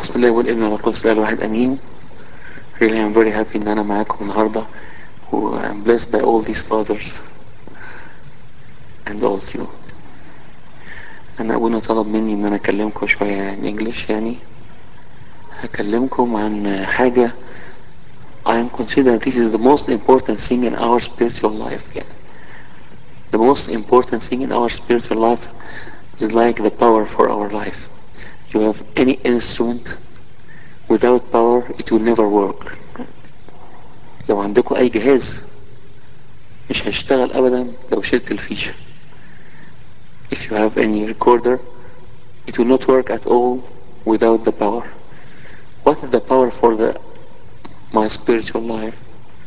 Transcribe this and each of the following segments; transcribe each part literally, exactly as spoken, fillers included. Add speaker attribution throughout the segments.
Speaker 1: بسم الله والابن والقدس الآن واحد امين. Really I'm very happy ان انا معاكم النهارده و I'm blessed by all these fathers and all of you. انا ابونا طلب مني ان انا اكلمكم شويه يعني انجلش، يعني هكلمكم عن حاجه I am considering this is the most important thing in our spiritual life. يعني the most important thing in our spiritual life is like the power for our life. You have any instrument, without power it will never work. لو عندكم اي جهاز مش هيشتغل ابدا لو شلت الفيشه. If you have any recorder it will not work at all without the power. What is the power for the my spiritual life?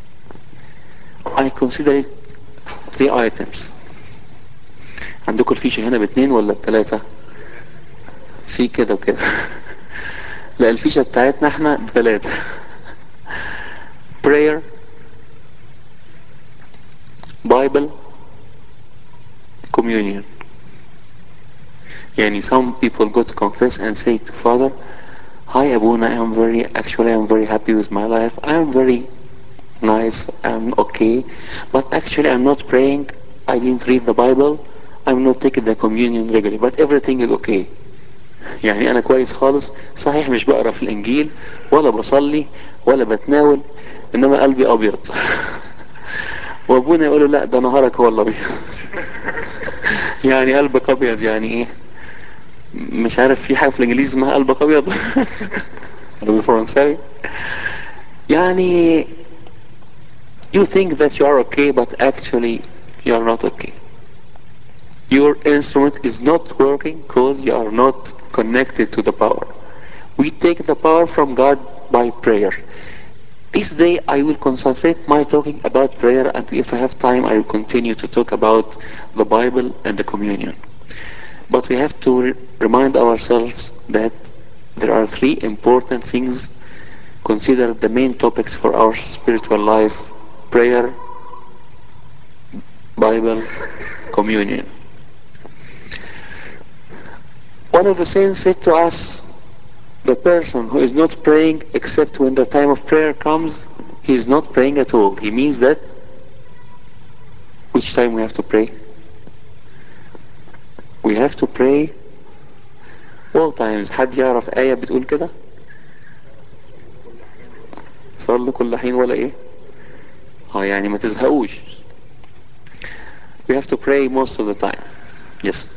Speaker 1: I consider it three items. عندكم الفيشه هنا باتنين ولا بتلاتة؟ في كده وكده. لا الفيشه بتاعتنا احنا بتلاتة. prayer, Bible, communion. يعني some people go to confess and say to Father, hi Abuna, I am very, actually I am very happy with my life. I am very nice, I'm okay. But actually I'm not praying, I didn't read the Bible, I'm not taking the communion regularly, but everything is okay. يعني أنا كويس خالص، صحيح مش بقرأ في الإنجيل ولا بصلي ولا بتناول، إنما قلبي أبيض. وأبونا يقول له لا ده نهارك هو اللي أبيض. يعني قلبك أبيض يعني إيه؟ مش عارف في حاجة في الإنجليزي اسمها قلبك أبيض؟ ولا بالفرنساوي؟ يعني you think that you are okay but actually you are not okay. Your instrument is not working because you are not connected to the power. We take the power from God by prayer. This day I will concentrate my talking about prayer, and if I have time I will continue to talk about the Bible and the communion. But we have to re- remind ourselves that there are three important things considered the main topics for our spiritual life: prayer, Bible, communion. One of the saints said to us, the person who is not praying except when the time of prayer comes, he is not praying at all. He means that which time we have to pray? We have to pray all times. حد يعرف آية بتقول كده؟ صلوا كل حين ولا إيه؟ اه يعني ما تزهقوش. We have to pray most of the time. Yes.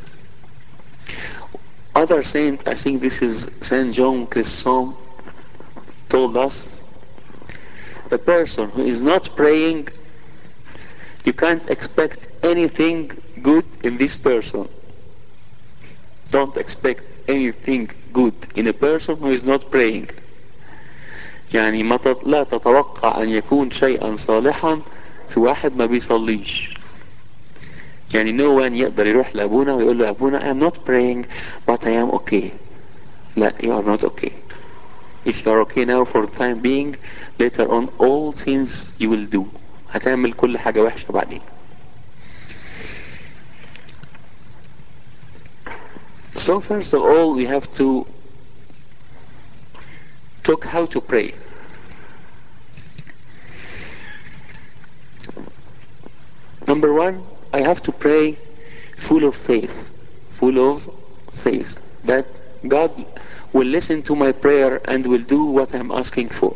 Speaker 1: Other saint, I think this is Saint John Chrysostom, told us, the person who is not praying, you can't expect anything good in this person. Don't expect anything good in a person who is not praying. يعني ما تط... لا تتوقع أن يكون شيئا صالحا في واحد ما بيصليش. يعني no one يقدر يروح لأبونا ويقول له أبونا I am not praying but I am okay. لا, you are not okay. If you are okay now for the time being, later on all things you will do. هتعمل كل حاجة وحشة بعدين. So first of all we have to talk how to pray. Number one, I have to pray full of faith. Full of faith. That God will listen to my prayer and will do what I'm asking for.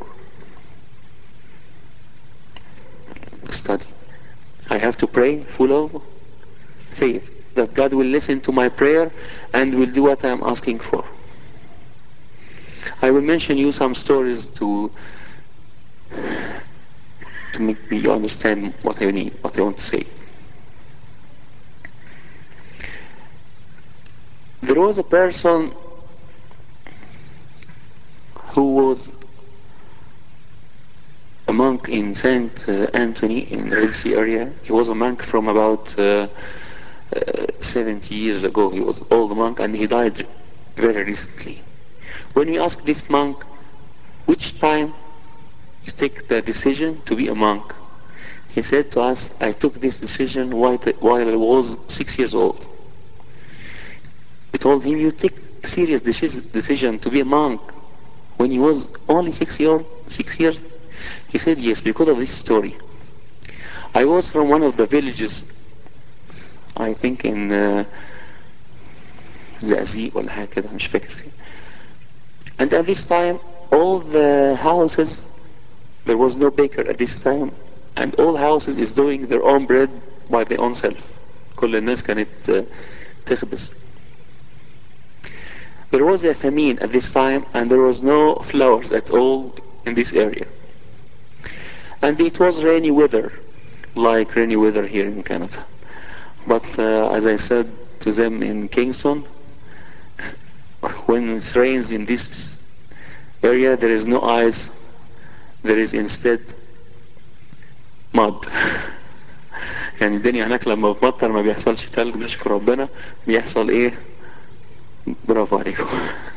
Speaker 1: Study. I have to pray full of faith. That God will listen to my prayer and will do what I'm asking for. I will mention you some stories to to make you understand what I need, what I want to say. There was a person who was a monk in Saint Anthony in the Red Sea area. He was a monk from about uh, uh, seventy years ago. He was an old monk and he died very recently. When we asked this monk, which time you take the decision to be a monk? He said to us, I took this decision while, while I was six years old. We told him, you take a serious decision to be a monk when he was only six year, six years? He said yes, because of this story. I was from one of the villages, I think in uh, زقازيق ولا حاجة كده مش فاكر فين. And at this time, all the houses, there was no baker at this time, and all houses is doing their own bread by their own self. كل الناس كانت uh, تخبز. There was a famine at this time, and there was no flowers at all in this area. And it was rainy weather, like rainy weather here in Canada. But uh, as I said to them in Kingston, when it rains in this area, there is no ice, there is instead mud. يعني الدنيا هناك لما بتمطر ما بيحصلش تلج، نشكر ربنا، بيحصل ايه؟ برافو عليكم.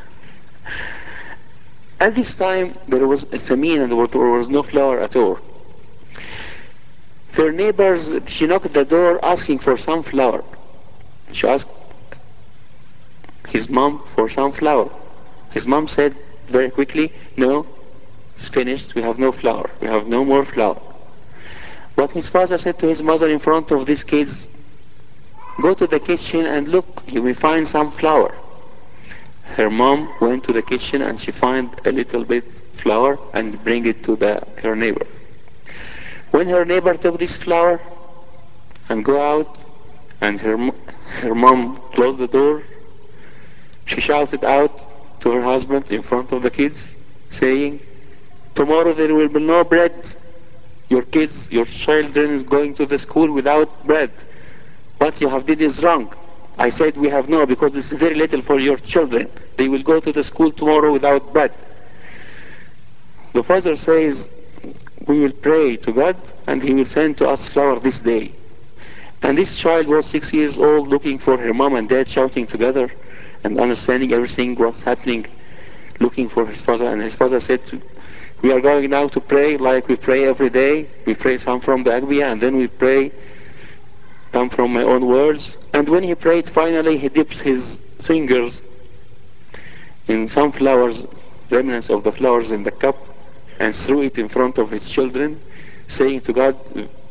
Speaker 1: At this time there was a famine and there was no flour at all. Their neighbors, she knocked at the door asking for some flour. She asked his mom for some flour. His mom said very quickly, no, it's finished, we have no flour, we have no more flour. But his father said to his mother in front of these kids, go to the kitchen and look, you will find some flour. Her mom went to the kitchen and she found a little bit flour and bring it to the, her neighbor. When her neighbor took this flour and go out and her, her mom closed the door, she shouted out to her husband in front of the kids saying, tomorrow there will be no bread. Your kids, your children is going to the school without bread. What you have did is wrong. I said we have no, because it's very little for your children. They will go to the school tomorrow without bread. The father says, we will pray to God and he will send to us flour this day. And this child was six years old looking for her mom and dad shouting together and understanding everything what's happening, looking for his father. And his father said, we are going now to pray like we pray every day. We pray some from the Agbiya and then we pray some from my own words. And when he prayed, finally he dips his fingers in some flowers, remnants of the flowers in the cup, and threw it in front of his children, saying to God,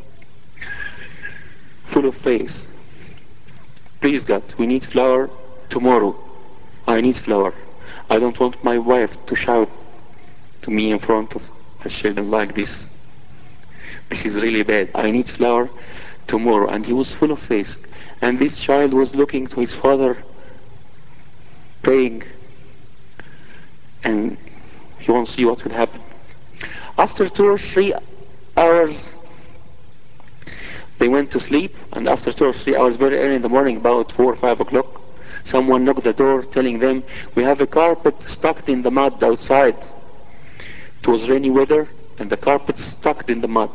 Speaker 1: full of faith, please God, we need flour tomorrow. I need flour. I don't want my wife to shout to me in front of her children like this. This is really bad. I need flour tomorrow. And he was full of faith. And this child was looking to his father, praying, and he wants to see what will happen. After two or three hours, they went to sleep, and after two or three hours, very early in the morning, about four or five o'clock, someone knocked the door telling them, we have a carpet stuck in the mud outside. It was rainy weather, and the carpet stuck in the mud.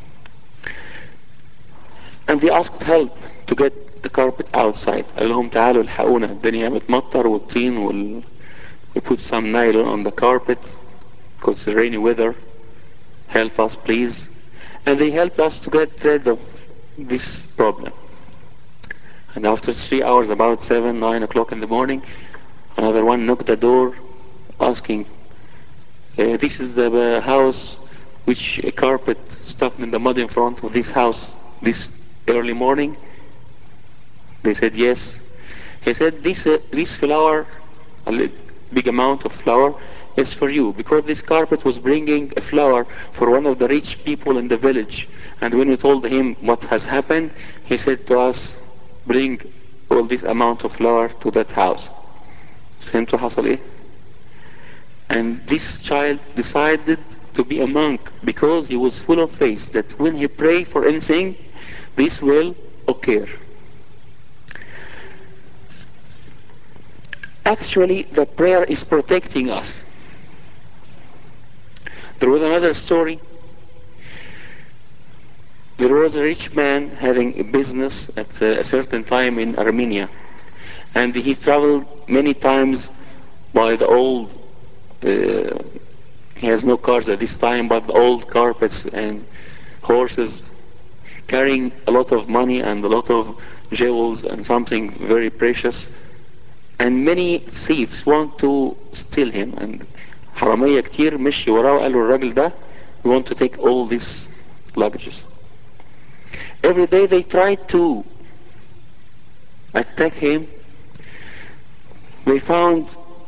Speaker 1: And they asked help to get the carpet outside. قال لهم تعالوا الحقونا الدنيا بتمطر والطين وال... We put some nylon on the carpet because it's rainy weather. Help us please. And they helped us to get rid of this problem. And after three hours, about seven, nine o'clock in the morning, another one knocked the door asking, uh, this is the uh, house which a carpet stuck in the mud in front of this house this early morning. They said yes. He said this uh, this flour, a big amount of flour, is for you, because this carpet was bringing a flour for one of the rich people in the village. And when we told him what has happened, he said to us, bring all this amount of flour to that house. فهمتوا حصل ايه؟ And this child decided to be a monk because he was full of faith that when he prayed for anything, this will occur. Actually, the prayer is protecting us. There was another story. There was a rich man having a business at a certain time in Armenia, and he traveled many times by the old, uh, he has no cars at this time, but the old carpets and horses, carrying a lot of money and a lot of jewels and something very precious. And many thieves want to steal him. And حرامية كتير مشي وراه وقالوا الراجل ده we want to take all these luggages. Every day they tried to attack him. They found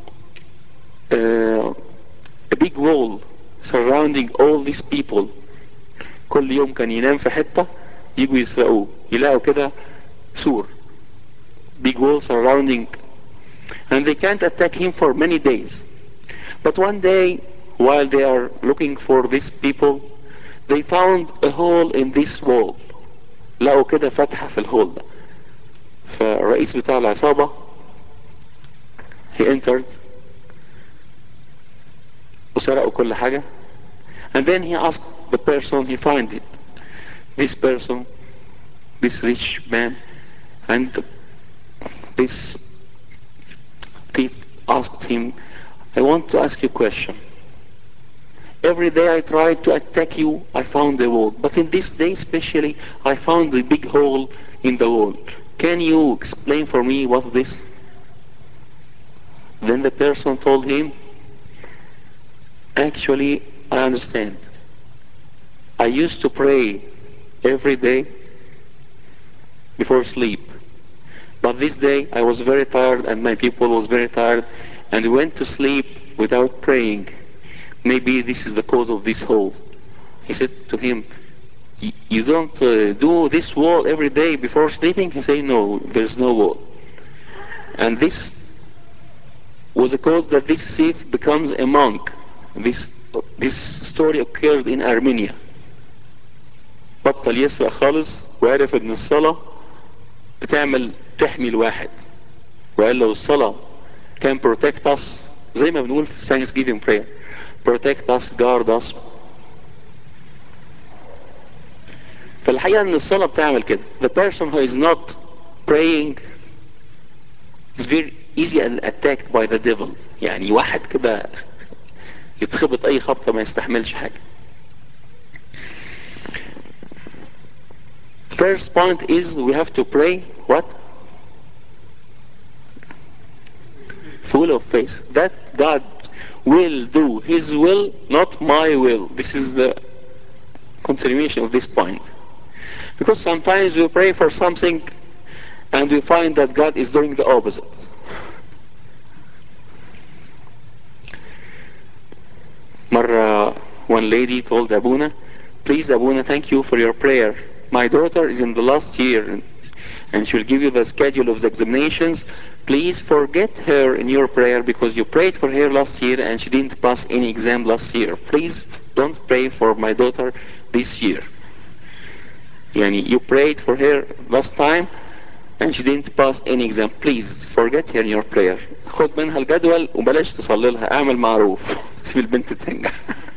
Speaker 1: uh, a big wall surrounding all these people. كل يوم كان ينام في حتة يجوا يسرقوه، يلاقوا كده سور big wall surrounding, and they can't attack him for many days. But one day while they are looking for these people they found a hole in this wall. لقوا كده فتحة في الهول ده. فالرئيس بتاع العصابة he entered وسرقوا كل حاجة. And then he asked the person, he find it, this person, this rich man, and this thief asked him, I want to ask you a question. Every day I tried to attack you, I found a wall. But in this day especially, I found a big hole in the wall. Can you explain for me what's this? Then the person told him, actually, I understand. I used to pray every day before sleep. But this day I was very tired and my people was very tired and went to sleep without praying. Maybe this is the cause of this hole. He said to him, you don't uh, do this wall every day before sleeping? He said, no, there's no wall. And this was a cause that this thief becomes a monk. This, this story occurred in Armenia. بطل يسرق خالص وعرف ان الصلاة بتعمل تحمي الواحد، وقال له الصلاة can protect us زي ما بنقول في Thanksgiving prayer protect us, guard us. فالحقيقة ان الصلاة بتعمل كده. The person who is not praying is very easy and attacked by the devil. يعني واحد كده يتخبط اي خبطة ما يستحملش حاجة. First point is we have to pray what? Full of faith that God will do his will, not my will. This is the continuation of this point. Because sometimes we pray for something and we find that God is doing the opposite. مرة one lady told Abuna, please Abuna, thank you for your prayer. My daughter is in the last year and she'll give you the schedule of the examinations. Please forget her in your prayer because you prayed for her last year and she didn't pass any exam last year. Please don't pray for my daughter this year. يعني you prayed for her last time and she didn't pass any exam. Please forget her in your prayer. خد منها الجدول وبلاش تصلي لها، اعمل معروف في البنت تنجح.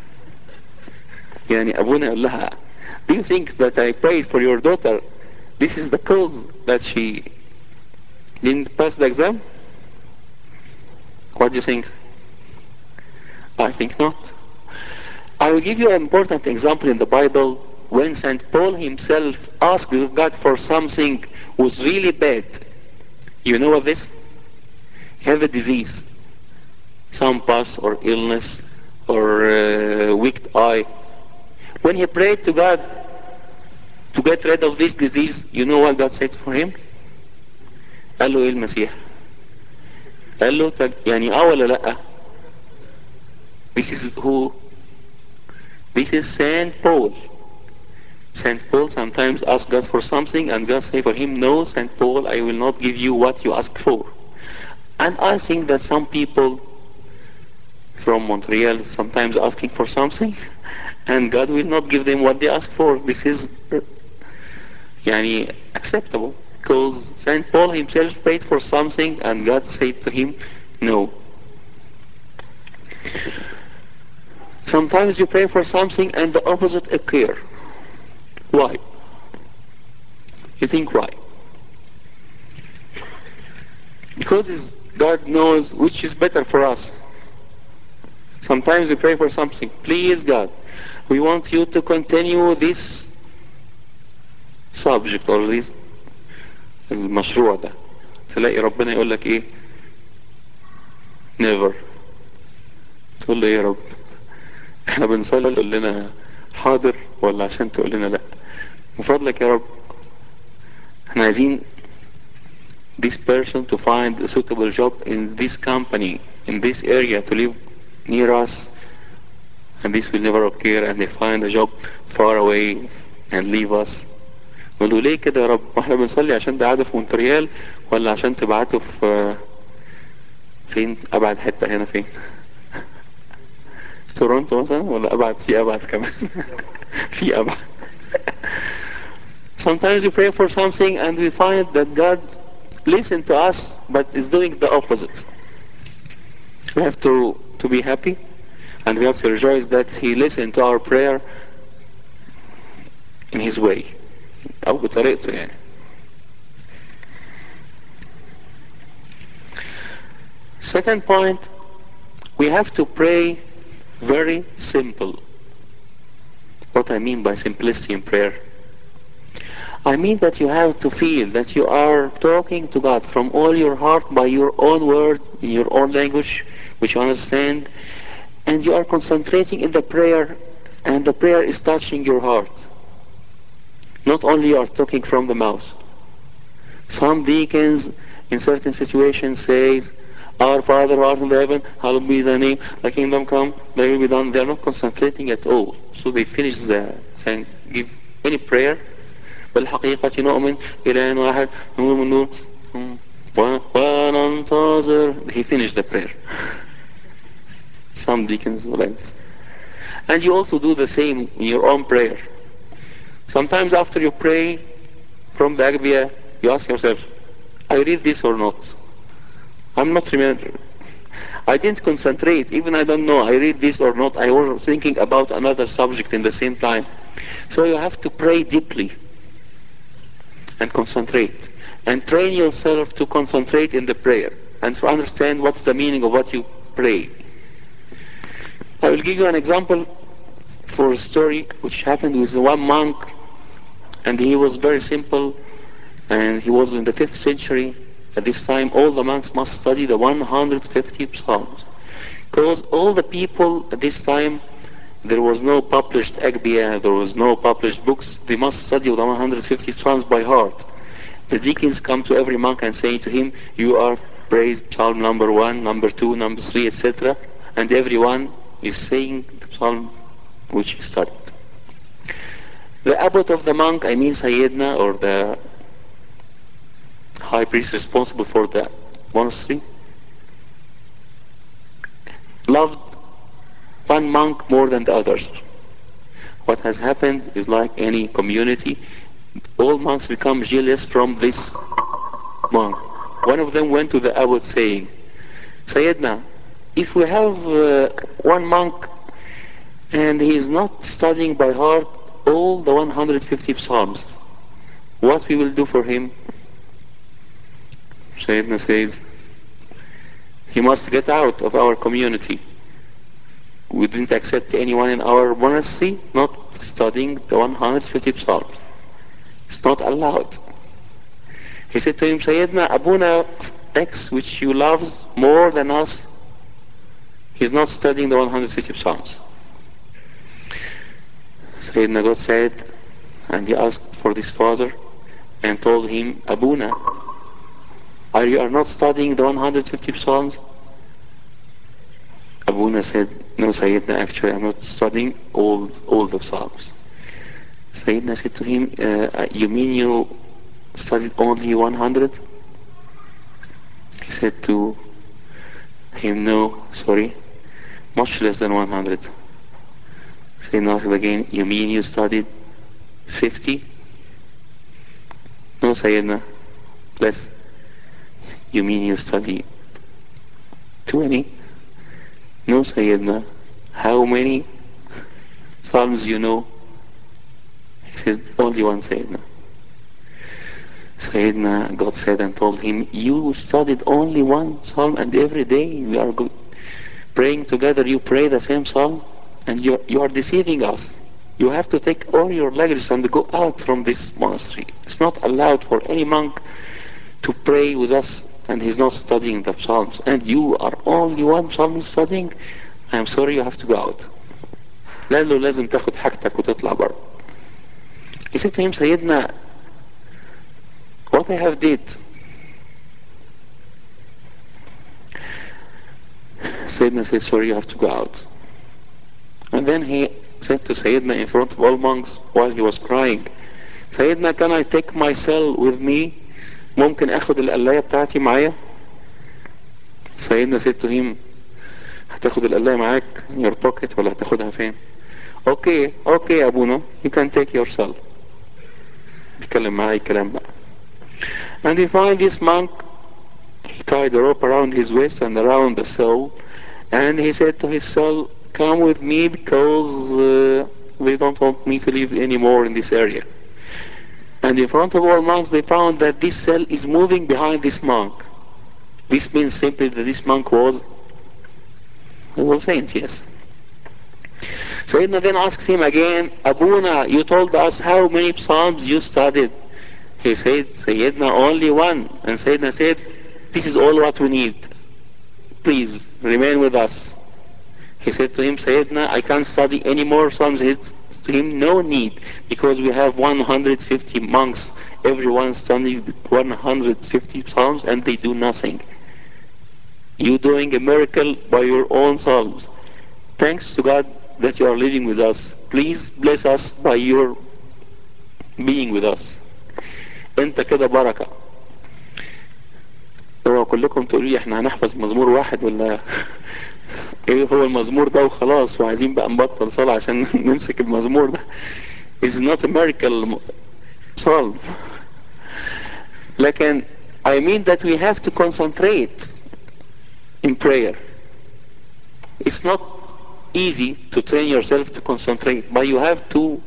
Speaker 1: يعني ابونا يقول لها do you think that I prayed for your daughter this is the cause that she didn't pass the exam? What do you think? I think not. I will give you an important example in the Bible when Saint Paul himself asked God for something was really bad. You know of this? He had a disease, some pus or illness or uh, weak eye. When he prayed to God to get rid of this disease, you know what God said for him? قال له ايه المسيح؟ قال له يعني اه ولا لا؟ This is who? This is Saint Paul. Saint Paul sometimes asks God for something and God say for him, no, Saint Paul, I will not give you what you ask for. And I think that some people from Montreal sometimes asking for something and God will not give them what they ask for. This is يعني acceptable because Saint Paul himself prayed for something and God said to him, no. Sometimes you pray for something and the opposite occur. Why? You think why? Because God knows which is better for us. Sometimes we pray for something. Please God, we want you to continue this subject or this المشروع ده. تلاقي ربنا يقول لك ايه؟ never. تقول له ايه يا رب؟ احنا بنصلي تقول لنا حاضر ولا عشان تقول لنا لا؟ من فضلك يا رب احنا عايزين this person to find a suitable job in this company, in this area, to live near us, and this will never occur, and they find a job far away and leave us. نقول له ليه كده يا رب؟ واحنا بنصلي عشان ده قاعده في مونتريال ولا عشان تبعته في فين ابعد حته هنا فين؟ تورونتو مثلا ولا ابعد؟ في ابعد كمان. في ابعد. Sometimes we pray for something and we find that God listens to us but is doing the opposite. We have to to be happy and we have to rejoice that He listened to our prayer in His way أو بطريقته يعني. Second point, we have to pray very simple. What I mean by simplicity in prayer, I mean that you have to feel that you are talking to God from all your heart by your own word, in your own language, which you understand, and you are concentrating in the prayer, and the prayer is touching your heart. Not only you are talking from the mouth. Some deacons in certain situations say, Our Father who art in heaven, hallowed be thy name, thy kingdom come, thy will be done. They are not concentrating at all. So they finish the saying, give any prayer. بالحقيقة نؤمن إله واحد نور من نور وننتظر. He finished the prayer. Some deacons do like this. And you also do the same in your own prayer. Sometimes after you pray from the Agbiya, you ask yourself, I read this or not? I'm not remembering. I didn't concentrate, even I don't know, I read this or not. I was thinking about another subject in the same time. So you have to pray deeply and concentrate. And train yourself to concentrate in the prayer and to understand what's the meaning of what you pray. I will give you an example for a story which happened with one monk, and he was very simple, and he was in the fifth century. At this time, all the monks must study the one hundred fifty Psalms. Because all the people at this time, there was no published Agbiya, there was no published books. They must study the one hundred fifty Psalms by heart. The deacons come to every monk and say to him, you are praised Psalm number one, number two, number three, et cetera. And everyone is saying the Psalm which he studied. The abbot of the monk, I mean Sayyidina, or the high priest responsible for the monastery, loved one monk more than the others. What has happened is like any community, all monks become jealous from this monk. One of them went to the abbot saying, Sayyidina, if we have uh, one monk and he is not studying by heart all the one hundred fifty Psalms, what we will do for him? Sayyidina says, he must get out of our community. We didn't accept anyone in our monastery not studying the one hundred fifty Psalms. It's not allowed. He said to him, Sayyidina, Abuna X, which you love more than us, he's not studying the one hundred fifty Psalms. Sayyidina got sad, and he asked for this father and told him, Abuna, are you are not studying the one hundred fifty Psalms? Abuna said, no, Sayyidina, actually I'm not studying all, all the Psalms. Sayyidina said to him, uh, you mean you studied only one hundred? He said to him, no, sorry, much less than one hundred. Sayyidina asked again, you mean you studied fifty? No, Sayyidina, less. You mean you studied twenty? No, Sayyidina. How many Psalms you know? He said, only one, Sayyidina. Sayyidina God said and told him, you studied only one Psalm, and every day we are go- praying together, you pray the same Psalm, and you, you are deceiving us. You have to take all your luggage and go out from this monastery. It's not allowed for any monk to pray with us and he's not studying the Psalms. And you are only one Psalm studying? I'm sorry you have to go out. قال له لازم تاخد حاجتك وتطلع بره. He said to him, سيدنا, what I have did. Sayyidina said, sorry, you have to go out. And then he said to Sayyidina in front of all monks while he was crying, Sayyidina, can I take my cell with me? ممكن اخد القلاية بتاعتي معايا؟ Sayyidina said to him, هتاخد القلاية معاك in your pocket ولا هتاخدها فين؟ Okay, okay يا ابونا, you can take your cell. اتكلم معاي كلام بقى. And he find this monk, he tied a rope around his waist and around the cell, and he said to his cell, come with me because uh, they don't want me to live anymore in this area. And in front of all monks they found that this cell is moving behind this monk. This means simply that this monk was, he was saint, yes. Sayyidina then asked him again, Abuna, you told us how many psalms you studied. He said, Sayyidina, only one. And Sayyidina said, this is all what we need. Please remain with us. He said to him, Sayyidina, I can't study any more psalms. He said to him, no need, because we have one hundred fifty monks. Everyone studying one hundred fifty psalms and they do nothing. You doing a miracle by your own psalms. Thanks to God that you are living with us. Please bless us by your being with us. انت كده بركة. هو كلكم تقولوا لي احنا هنحفظ مزمور واحد ولا ايه هو المزمور ده وخلاص وعايزين بقى نبطل صلاة عشان نمسك المزمور ده. It's not a miracle psalm. لكن I mean that we have to concentrate in prayer. It's not easy to train yourself to concentrate, but you have to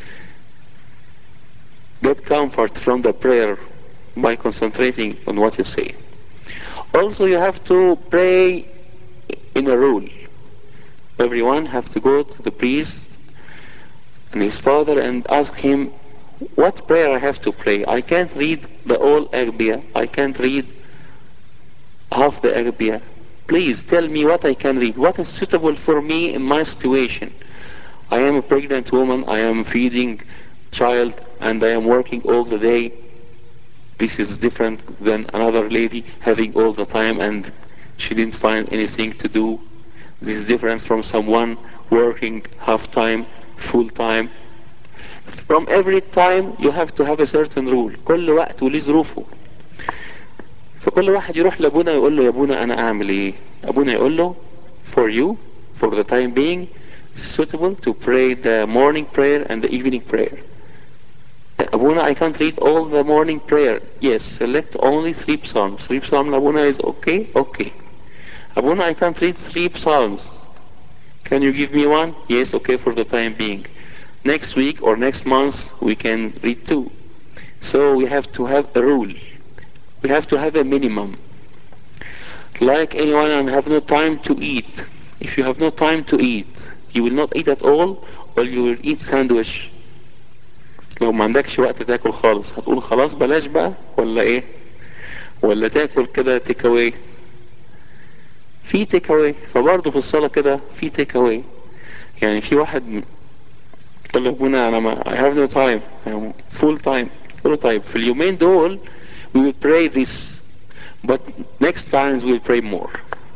Speaker 1: get comfort from the prayer by concentrating on what you say. Also, you have to pray in a rule. Everyone has to go to the priest and his father and ask him what prayer I have to pray. I can't read the whole Agbiya. I can't read half the Agbiya. Please tell me what I can read. What is suitable for me in my situation? I am a pregnant woman. I am feeding child and I am working all the day. This is different than another lady having all the time and she didn't find anything to do. This is different from someone working half time, full time. From every time you have to have a certain rule. كل وقت وليه ظروفه. فكل واحد يروح لابونا يقول له يا ابونا انا اعمل ايه؟ ابونا يقول له for you, for the time being, it's suitable to pray the morning prayer and the evening prayer. Abuna, I can't read all the morning prayer. Yes, select only three psalms. Three psalms, Abuna, is okay? Okay. Abuna, I can't read three psalms. Can you give me one? Yes, okay, for the time being. Next week or next month, we can read two. So we have to have a rule. We have to have a minimum. Like anyone and have no time to eat. If you have no time to eat, you will not eat at all or you will eat sandwich. لو ما عندكش وقت تاكل خالص هتقول خلاص بلاش بقى ولا ايه ولا تاكل كده تيك اواي في تيك اواي فبرضه في الصلاة كده في تيك اواي يعني في واحد يقول له ابونا انا ما I have no time I am full time full time في اليومين دول we will pray this but next times we will pray more.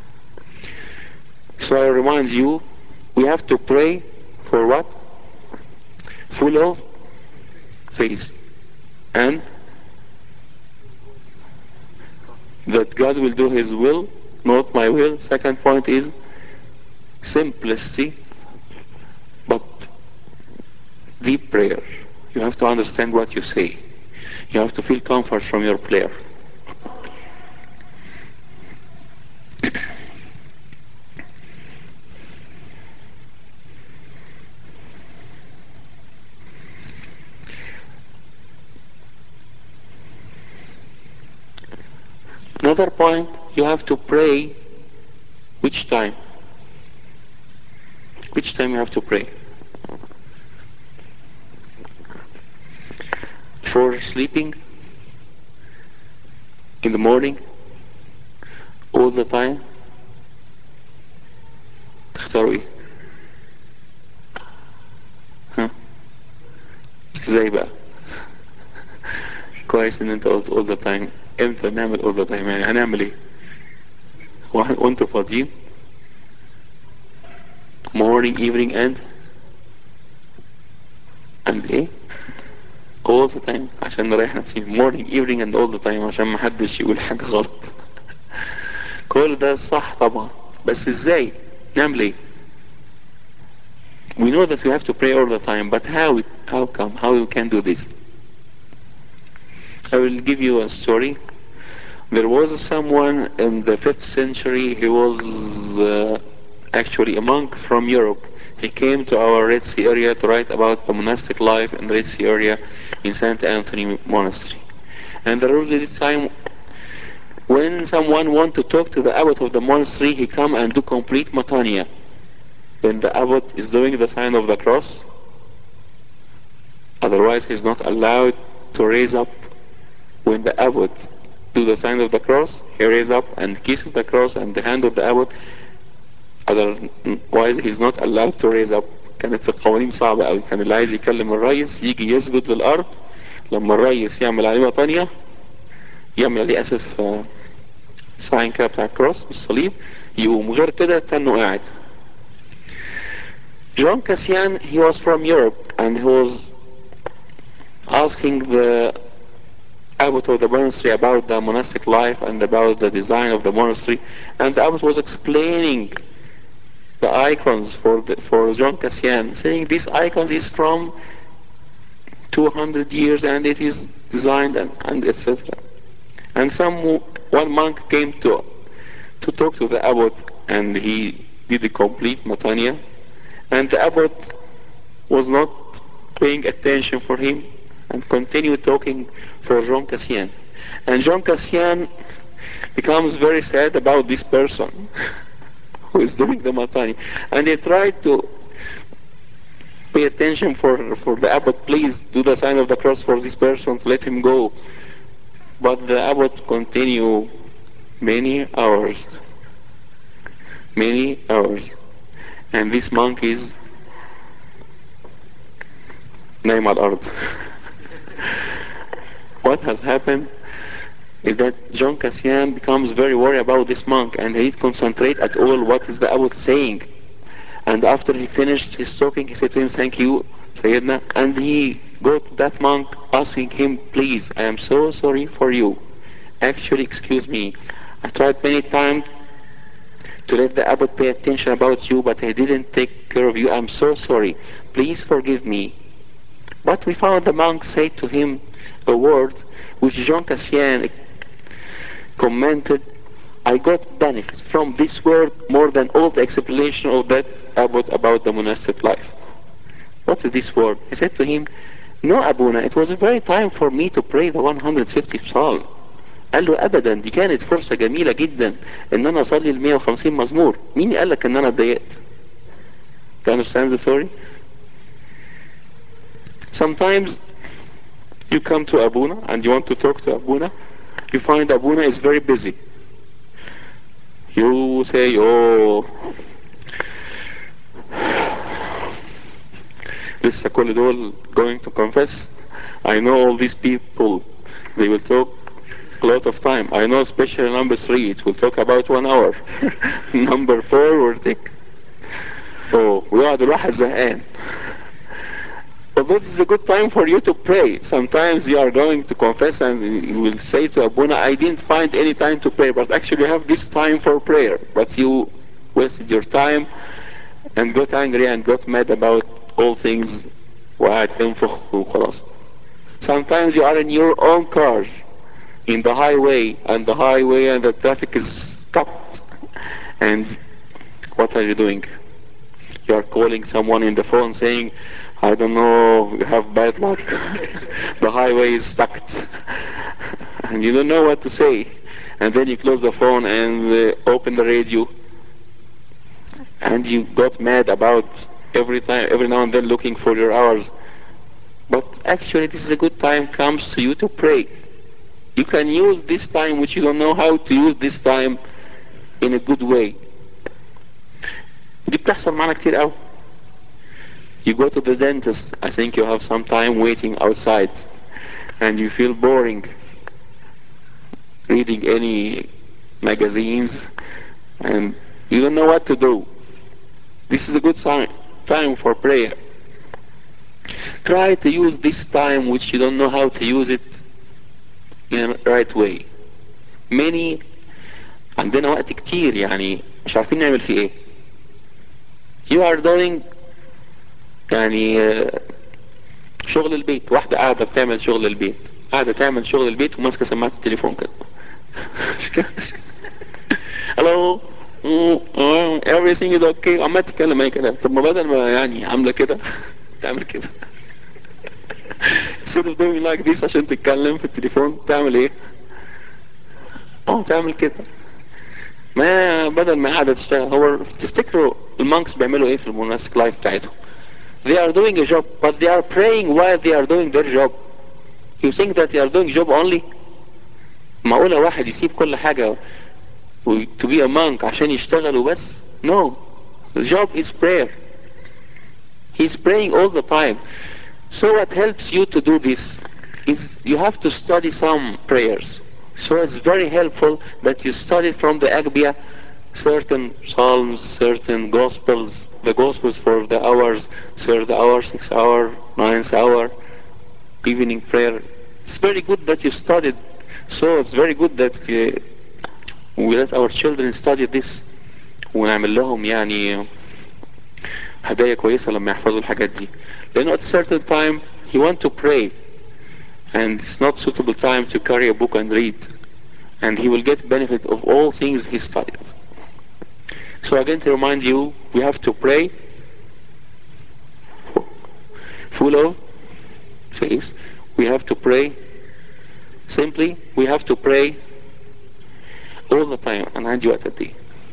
Speaker 1: So I remind you we have to pray for what? Full of faith and that God will do his will, not my will. Second point is simplicity but deep prayer. You have to understand what you say. You have to feel comfort from your prayer. Another point, you have to pray which time? Which time you have to pray? Before sleeping? In the morning? All the time? تختاروا ايه؟ ها؟ ازاي بقى؟ كويس ان انت قلت all the time. امتى نعمل all the time؟ يعني هنعمل ايه؟ واحد وانتوا فاضيين؟ morning evening and and ايه؟ all the time عشان نريح نفسينا. morning evening and all the time عشان ما حدش يقول حاجة غلط. كل ده صح طبعا، بس ازاي؟ نعمل ايه؟ we know that we have to pray all the time, but how how come how we can do this? I will give you a story. There was someone in the fifth century. He was uh, actually a monk from Europe. He came to our Red Sea area to write about the monastic life in the Red Sea area in Saint Anthony Monastery. And there was this time when someone want to talk to the abbot of the monastery, he come and do complete matania. When the abbot is doing the sign of the cross, otherwise he's not allowed to raise up. When the abbot do the sign of the cross, he raise up and kisses the cross and the hand of the abbot. Otherwise he's not allowed to raise up. كانت القوانين صعبة قوي. كان اللي عايز يكلم الرئيس يجي يسجد للأرض، لما الرئيس يعمل عليه مطانية، يعمل عليه أسف ساين كده بتاع الكروس بالصليب، يقوم، غير كده تنه قاعد. John Cassian, he was from Europe and he was asking the abbot of the monastery about the monastic life and about the design of the monastery, and the abbot was explaining the icons for the, for John Cassian, saying these icons is from two hundred years and it is designed and, and et cetera. And some one monk came to to talk to the abbot and he did a complete matania, and the abbot was not paying attention for him and continued talking for John Cassian. And John Cassian becomes very sad about this person who is doing the matani, and he tried to pay attention for for the abbot, please do the sign of the cross for this person to let him go. But the abbot continued many hours, many hours, and this monk is نايم على الأرض. What has happened is that John Cassian becomes very worried about this monk and he concentrate at all what is the abbot saying. And after he finished his talking, he said to him, thank you, Sayyidina. And he go to that monk asking him, please, I am so sorry for you. Actually, excuse me. I tried many times to let the abbot pay attention about you, but I didn't take care of you. I'm so sorry. Please forgive me. But we found the monk say to him a word which John Cassian commented, I got benefit from this word more than all the explanation of that abbot about the monastic life. What is this word? He said to him, no Abuna, it was a very time for me to pray the one hundred fiftieth psalm. قال له ابدا دي كانت فرصة جميلة جدا ان انا اصلي ال مية وخمسين مزمور. مين قال لك ان انا اتضايقت؟ You understand the story? Sometimes you come to Abuna and you want to talk to Abuna, you find Abuna is very busy. You say, oh, لسه كل دول going to confess. I know all these people, they will talk a lot of time. I know especially number three, it will talk about one hour. Number four will take, oh, ويقعد الواحد زهقان. Although this is a good time for you to pray, sometimes you are going to confess and you will say to Abuna, I didn't find any time to pray, but actually you have this time for prayer, but you wasted your time and got angry and got mad about all things. وقاعد تنفخ وخلاص. Sometimes you are in your own car in the highway and the highway and the traffic is stopped, and what are you doing? You are calling someone in the phone saying, I don't know, you have bad luck. The highway is stuck. And you don't know what to say. And then you close the phone and uh, open the radio. And you got mad about every time, every now and then looking for your hours. But actually this is a good time comes to you to pray. You can use this time which you don't know how to use this time in a good way. دي بتحصل معانا كتير قوي. You go to the dentist, I think you have some time waiting outside and you feel boring reading any magazines and you don't know what to do. This is a good sign, time for prayer. Try to use this time which you don't know how to use it in the right way. Many عندنا وقت كتير يعني مش عارفين نعمل فيه ايه. You are doing يعني آه، شغل البيت، واحدة قاعدة بتعمل شغل البيت، قاعدة تعمل شغل البيت وماسكة سماعة التليفون كده. Hello. Mm, oh, everything is okay. عمالة تتكلم اي كلام. طب ما بدل ما يعني عاملة كده تعمل كده. Instead of doing like this عشان تتكلم في التليفون تعمل ايه؟ اه تعمل كده. ما بدل ما قاعدة تشتغل. هو تفتكروا المونكس بيعملوا ايه في الموناسك لايف بتاعتهم؟ They are doing a job but they are praying while they are doing their job. You think that they are doing job only? معقولة واحد يسيب كل حاجة to be a monk عشان يشتغل وبس؟ No. The job is prayer. He's praying all the time. So what helps you to do this is you have to study some prayers. So it's very helpful that you study from the Agbiya certain psalms, certain gospels, the gospels for the hours, third hour, sixth hour, ninth hour, evening prayer. It's very good that you studied. So it's very good that uh, we let our children study this ونعمل لهم يعني هدايا كويسة لما يحفظوا الحاجات دي. لأنه at a certain time he want to pray and it's not suitable time to carry a book and read and he will get benefit of all things he studied. So again to remind you, we have to pray full of faith. We have to pray simply. We have to pray all the time. أنا عندي وقت قد إيه؟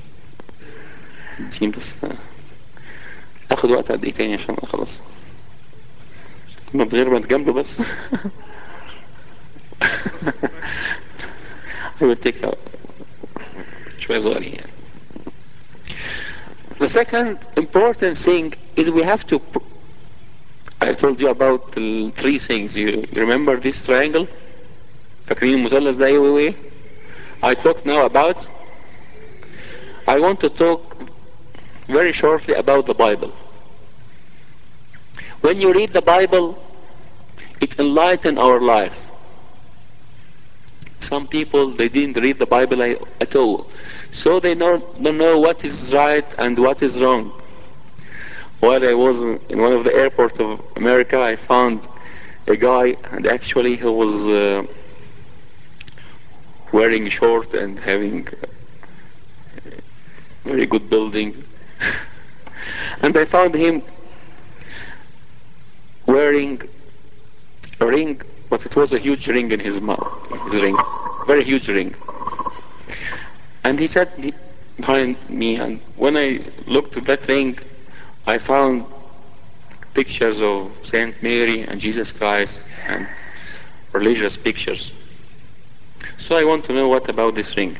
Speaker 1: اديني بس آخد وقت قد إيه تاني عشان أخلص؟ من غير ما تجامله بس. I will take out شوية صغيرين يعني. The second important thing is we have to. I told you about the three things. You remember this triangle? فاكرين المثلث ده ايه وايه؟ I talk now about. I want to talk very shortly about the Bible. When you read the Bible, it enlightens our life. Some people they didn't read the Bible at all, so they don't, don't know what is right and what is wrong. While I was in one of the airports of America, I found a guy, and actually he was uh, wearing short and having a very good building. And I found him wearing a ring, but it was a huge ring in his mouth, his ring, very huge ring. And he sat behind me, and when I looked at that ring, I found pictures of Saint Mary and Jesus Christ and religious pictures. So I want to know what about this ring.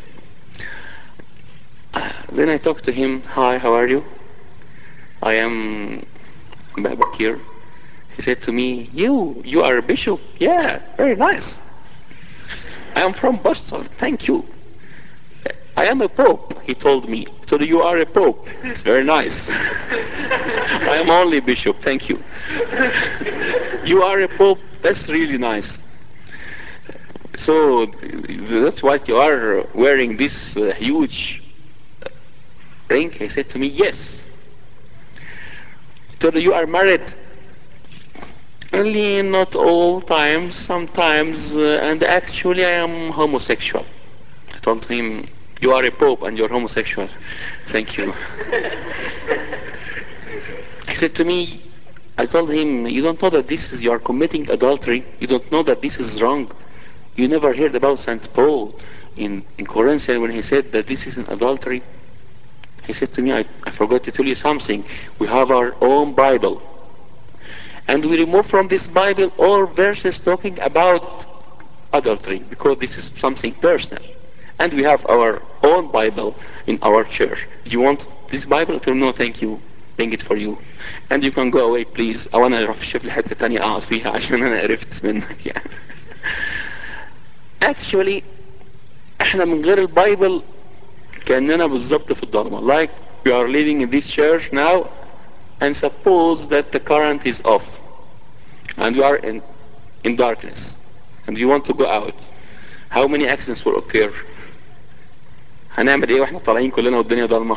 Speaker 1: Then I talked to him. Hi, how are you? I am Babakir. He said to me, you, you are a bishop? Yeah, very nice. I am from Boston. Thank you. I am a pope, he told me. So you are a pope. It's very nice. I am only bishop. Thank you. You are a pope. That's really nice. So that's why you are wearing this uh, huge ring? He said to me, yes. So you are married? Only not all times, sometimes, uh, and actually I am homosexual. I told him, you are a pope and you're homosexual. Thank you. He said to me, I told him, you don't know that this is, you are committing adultery. You don't know that this is wrong. You never heard about Saint Paul in, in Corinthians when he said that this is an adultery. He said to me, I, I forgot to tell you something. We have our own Bible. And we remove from this Bible all verses talking about adultery because this is something personal. And we have our own Bible in our church. Do you want this Bible? قلت له no thank you. Bring it for you. And you can go away please. او انا اروح اشوف لي حته تانية اقعد فيها عشان انا قرفت منك يعني. Actually احنا من غير البايبل كأننا بالظبط في الضلمة. Like we are living in this church now and suppose that the current is off and we are in in darkness and you want to go out. How many accidents will occur? هنعمل ايه واحنا طالعين كلنا والدنيا ضلمة؟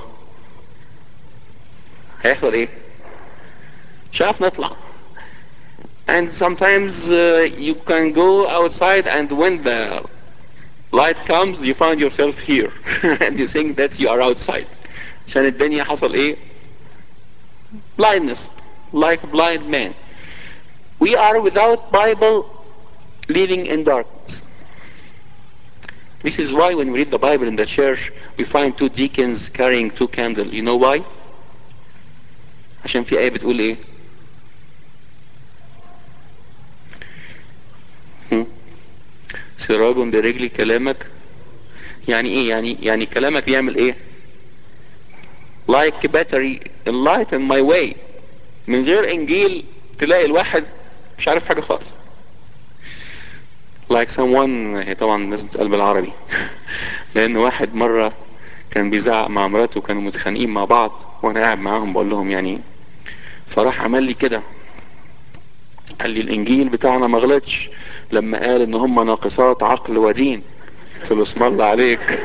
Speaker 1: هيحصل ايه؟ مش عارف نطلع. And sometimes uh, you can go outside and when the light comes you find yourself here and you think that you are outside. عشان الدنيا حصل ايه؟ blindness, like a blind man. We are without Bible living in darkness. This is why when we read the Bible in the church we find two deacons carrying two candles. You know why? عشان في آية بتقول ايه؟ هم؟ سراج برجلي كلامك. يعني ايه؟ يعني يعني كلامك بيعمل ايه؟ Like battery enlighten my way. من غير انجيل تلاقي الواحد مش عارف حاجة خالص. Like someone هي طبعا لازم تقال بالعربي لان واحد مرة كان بيزعق مع مراته وكانوا متخانقين مع بعض وانا قاعد معاهم بقول لهم يعني، فراح عمل لي كده قال لي الانجيل بتاعنا ما غلطش لما قال ان هم ناقصات عقل ودين. قلت له اسم الله عليك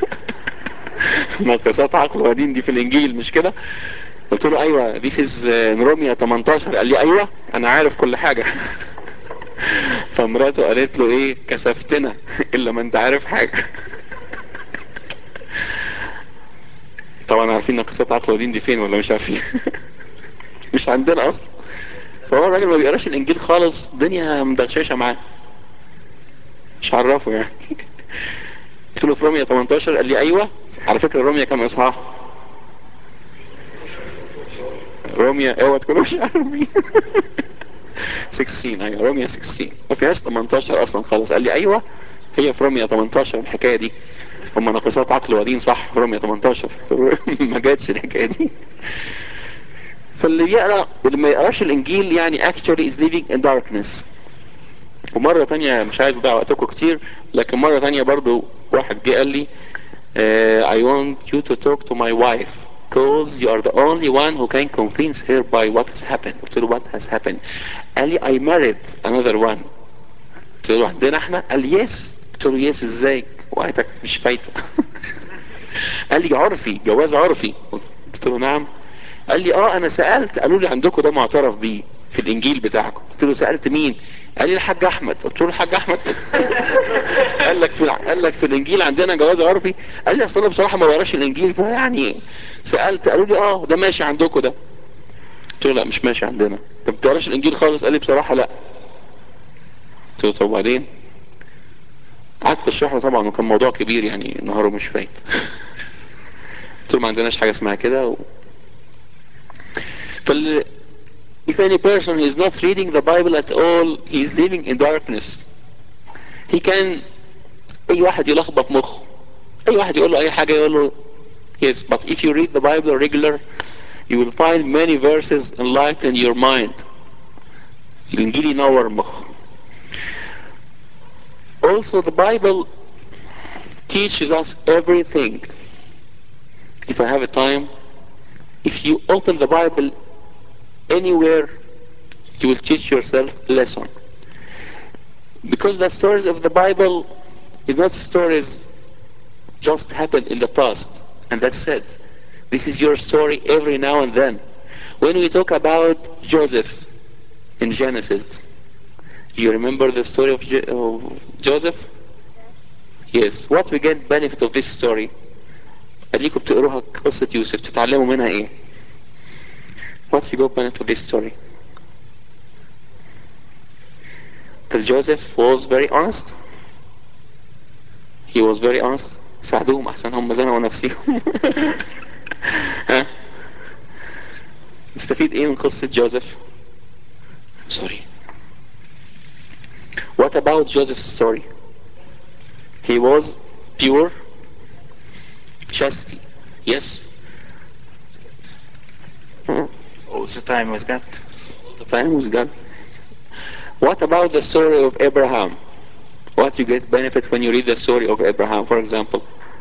Speaker 1: ناقصات عقل ودين دي في الانجيل مش كده؟ قلت له ايوه this is رومية تمنتاشر. قال لي ايوه انا عارف كل حاجة فمراته قالت له ايه كسفتنا الا ما انت عارف حاجة. طبعا عارفين ناقصات عقل ودين دي فين ولا مش عارفين؟ مش عندنا اصلا. فهو الراجل ما بيقراش الانجيل خالص الدنيا مدغششه معاه مش عرفه يعني. قلت له في رومية تمنتاشر. قال لي ايوه. على فكره رومية كام اصحاح؟ رومية اوعى تكونوا مش عارفين. ستاشر. ايوه رومية ستاشر ما فيهاش تمنتاشر اصلا خالص. قال لي ايوه هي في رومية تمنتاشر الحكايه دي. هم ناقصات عقل ودين صح في رومية تمنتاشر. ما جاتش الحكايه دي. فاللي بيقرا واللي ما يقراش الانجيل يعني actually is living in darkness. ومرة تانية مش عايز اضيع وقتكم كتير لكن مرة تانية برضو واحد جه قال لي uh, I want you to talk to my wife because you are the only one who can convince her by what has happened. قلت له what has happened؟ قال لي I married another one. قلت له عندنا احنا؟ قال لي yes. قلت له yes ازاي وقتك مش فايته؟ قال لي عرفي جواز عرفي. قلت له نعم. قال لي اه انا سألت قالوا لي عندكم ده معترف بيه في الانجيل بتاعكم. قلت له سألت مين؟ قال لي الحاج احمد. قلت له الحاج احمد قال لك في قال لك في الانجيل عندنا جواز عرفي؟ قال لي اصل انا بصراحه ما بقراش الانجيل فيعني سألت قالوا لي اه ده ماشي عندكم ده. قلت له لا مش ماشي عندنا. انت ما بتقراش الانجيل خالص؟ قال لي بصراحه لا. قلت له طب وبعدين؟ قعدت اشرح له طبعا وكان موضوع كبير يعني نهاره مش فايت. قلت له ما عندناش حاجه اسمها كده و... فال if any person is not reading the Bible at all he is living in darkness. he can اي واحد يلخبط مخه اي واحد يقول له اي حاجه يقول له yes but if you read the Bible regular you will find many verses enlighten your mind. الانجيل ينور مخه. Also the Bible teaches us everything. If I have a time, if you open the Bible anywhere you will teach yourself a lesson. Because the stories of the Bible is not stories just happened in the past and that's it. This is your story every now and then. When we talk about Joseph in Genesis, you remember the story of, Je- of Joseph? Yes. What we get benefit of this story? اديكم بتقروها قصة يوسف تتعلموا منها ايه؟ What you got benefit of this story? That Joseph was very honest. He was very honest. ساعدوهم احسن هم زنقوا نفسيهم. ها؟ نستفيد ايه من قصة جوزيف؟ Sorry. What about Joseph's story? He was pure. chastity. Yes?
Speaker 2: All the time with God.
Speaker 1: The time with God. What about the story of Abraham? What you get benefit when you read the story of Abraham, for example?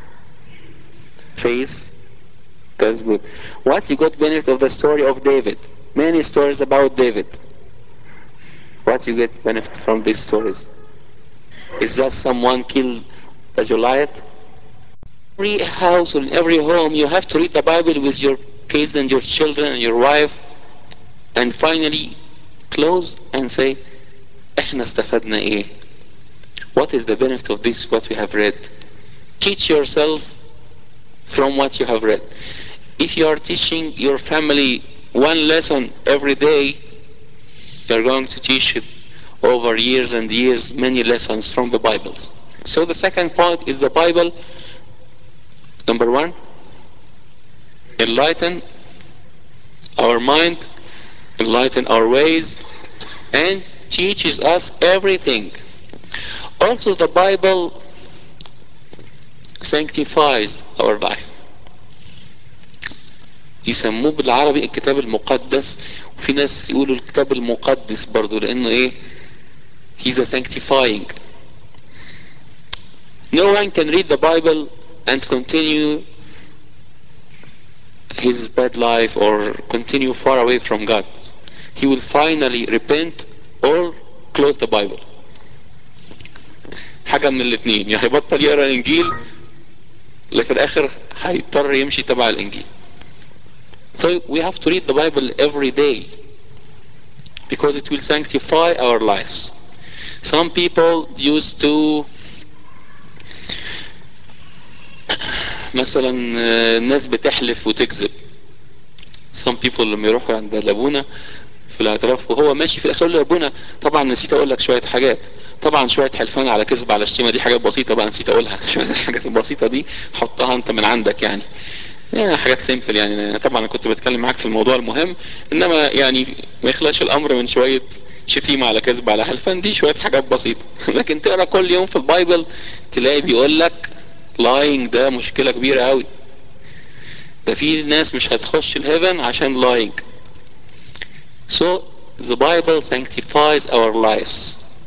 Speaker 1: Faith. That's good. What you got benefit of the story of David? Many stories about David. What you get benefit from these stories? Is just someone killed a Goliath? Every house or in every home you have to read the Bible with your kids and your children and your wife, and finally close and say احنا استفدنا ايه? What is the benefit of this what we have read? Teach yourself from what you have read. If you are teaching your family one lesson every day, you are going to teach it over years and years many lessons from the Bible. So the second point is the Bible, number one, enlighten our mind, enlighten our ways, and teaches us everything. Also the Bible sanctifies our life. يسموه بالعربي الكتاب المقدس، وفي ناس يقولوا الكتاب المقدس برضو، لانه ايه؟ he's a sanctifying. No one can read the Bible and continue his bad life or continue far away from God. He will finally repent or close the Bible. حاجة من الاثنين، يا هيبطل يقرا الانجيل اللي في الاخر هيضطر يمشي تبع الانجيل. So we have to read the Bible every day because it will sanctify our lives. Some people used to مثلا الناس بتحلف وتكذب. Some people لما يروحوا عند الابونا في الاعتراف وهو ماشي في الاخر يقول له يا ابونا طبعا نسيت اقول لك شويه حاجات، طبعا شويه حلفان على كذب على شتيمه دي حاجات بسيطه بقى نسيت اقولها، شويه الحاجات البسيطه دي حطها انت من عندك يعني. يعني حاجات سيمبل يعني. طبعا انا كنت بتكلم معاك في الموضوع المهم، انما يعني ما يخلاش الامر من شويه شتيمه على كذب على حلفان، دي شويه حاجات بسيطه. لكن تقرا كل يوم في البايبل تلاقي بيقول لك lying ده مشكله كبيره قوي. ده في ناس مش هتخش الهيفن عشان lying. So the Bible sanctifies our lives.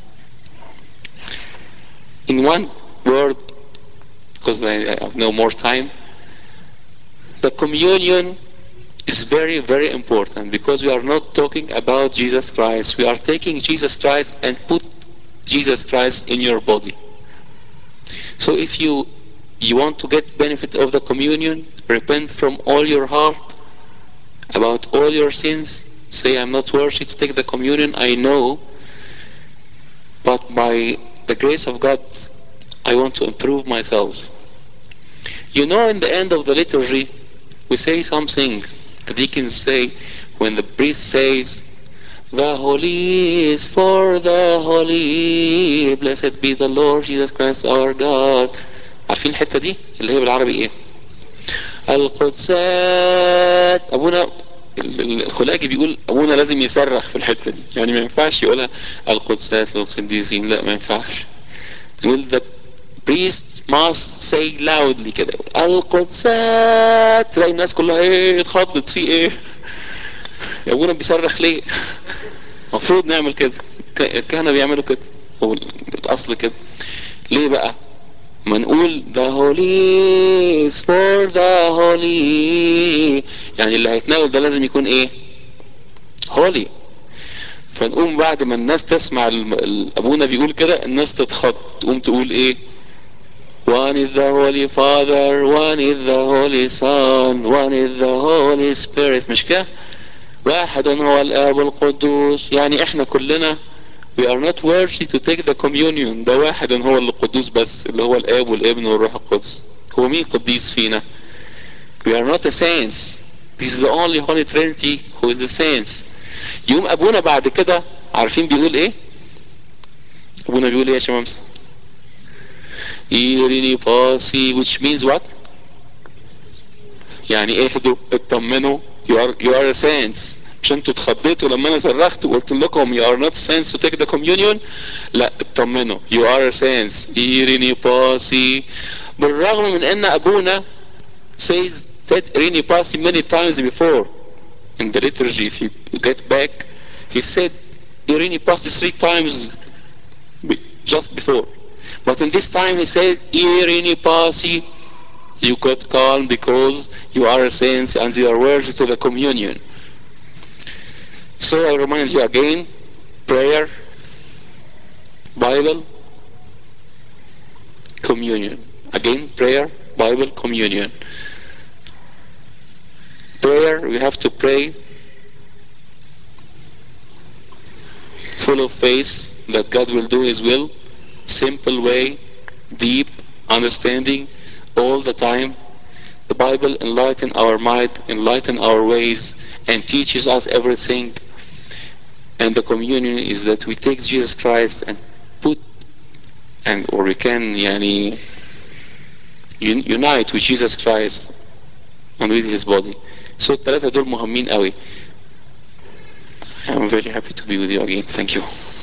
Speaker 1: In one word, because I have no more time, the communion is very, very important because we are not talking about Jesus Christ. We are taking Jesus Christ and put Jesus Christ in your body. So if you you want to get benefit of the communion, repent from all your heart about all your sins. Say, I'm not worthy to take the communion, I know, but by the grace of God, I want to improve myself. You know, in the end of the liturgy, we say something. The deacons say, when the priest says, the holy is for the holy, blessed be the Lord Jesus Christ our God. عارفين الحتة دي اللي هي بالعربي ايه؟ القدسات. ابونا الخلاجي بيقول ابونا لازم يصرخ في الحتة دي، يعني ما ينفعش يقولها القدسات للقديسين، لا ما ينفعش. يقول the priest must say loudly كده، القدسات. تلاقي الناس كلها ايه اتخضت في ايه؟ يا ابونا بيصرخ ليه؟ المفروض نعمل كده، الكهنة بيعملوا كده، هو الاصل كده. ليه بقى؟ ما نقول the holy is for the holy، يعني اللي هيتناول ده لازم يكون ايه؟ holy. فنقوم بعد ما الناس تسمع ابونا بيقول كده الناس تتخض، تقوم تقول ايه؟ One is the Holy Father, one is the Holy Son, one is the Holy Spirit. مش كده؟ واحد هو الآب القدوس. يعني احنا كلنا we are not worthy to take the communion. ده واحد هو اللي قدوس بس، اللي هو الآب والابن والروح القدس. هو مين قديس فينا؟ We are not the saints. This is the only Holy Trinity who is the saints. يوم أبونا بعد كده عارفين بيقول إيه؟ أبونا بيقول إيه يا شمامسة؟ إيريني باسي which means what؟ يعني اهدوا اطمنوا you are, you are a saints. مش انتوا اتخضيتوا لما انا صرخت وقلت لكم you are not saints to take the communion؟ لا اطمنوا you are a saints. إيريني باسي. بالرغم من ان ابونا says said Irini Pasi many times before in the liturgy. If you get back, he said Irini Pasi three times just before. But in this time he says Irini Pasi, you got calm because you are a saint and you are worthy to the communion. So I remind you again, prayer, Bible, communion. Again, prayer, Bible, communion. Prayer, we have to pray full of faith that God will do His will, simple way, deep understanding all the time. The Bible enlighten our mind, enlighten our ways, and teaches us everything. And the communion is that we take Jesus Christ and put, and or we can yani, unite with Jesus Christ and with His body. So الثلاثة دول مهمين قوي. I'm very happy to be with you again. Thank you.